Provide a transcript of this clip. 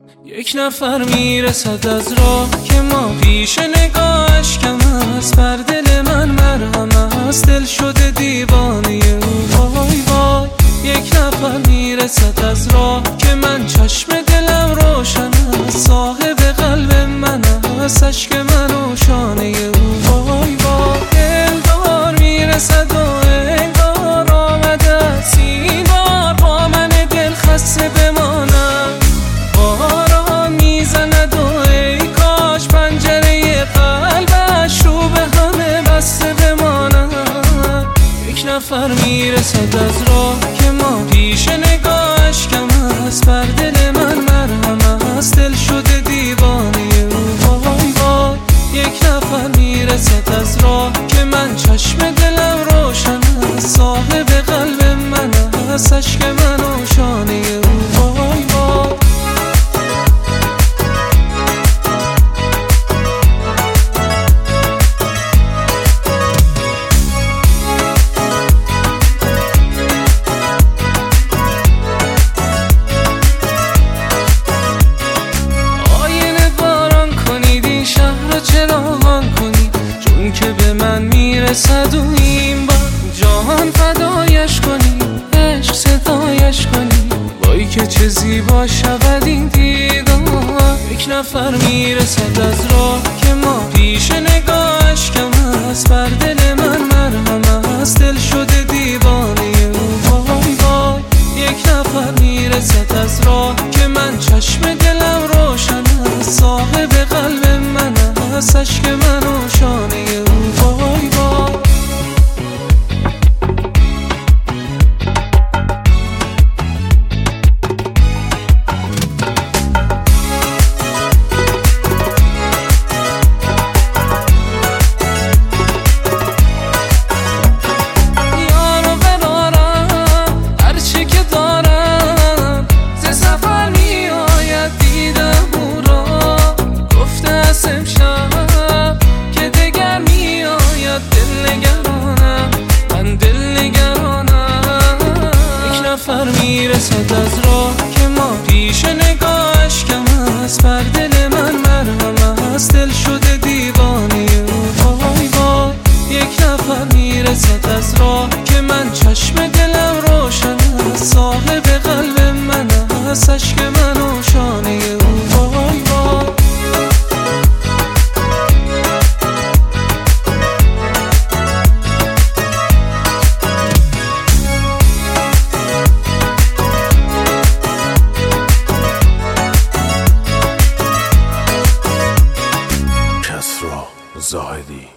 یک نفر میرسد از راه که ما پیش نگاهش کم است، بر دل من مرهم است، دل شده دیوانه او. وای وای یک نفر میرسد از راه که من چشم دلم روشن است، صاحب قلب من است، عشق من و شانه او. وای وای دلدار میرسد و انگار آمده است این بار با من دل خسته بمانم، باران میزند و ای کاش پنجره قلبش رو به همه بسته بمانم. یک نفر میرسد از راه که ما پیش نگاهش کم است، بر دل من مرهم است، دل شده دیوانه او. وای وای یک نفر میرسد از راه که من چشم دلم روشن است، صاحب قلب من است، عشق من و شانه او. وای وای چراغان کنی چون که به من میرسد و این بار جهان فدایش کنی، عشق صدایش کنی، وای که چه زیبا شود این دیدار. یک نفر میرسد از راه که ما پیش نگاهش کم است، بر دل من مرهم است، دل شده دیوانه او. وای وای یک نفر میرسد از راه که من چشم دلم روشن است، صاحب قلب من است، عشق من و شانه او. وای وای یارو برارم هرچی که دارم، ز سفر میآید دیدم او را، گفته است امشب که دگر میآید، دل نگرانم من، دل نگرانم. یک نفر میرسد از راه که ما پیش نگاهش کم است، بر دل من مرهم است، دل شده دیوانه او. وای وای یک نفر میرسد از راه که من چشم دلم روشن است، صاحب قلب من است، عشق من و شانه او. وای وای کسری زاهدی.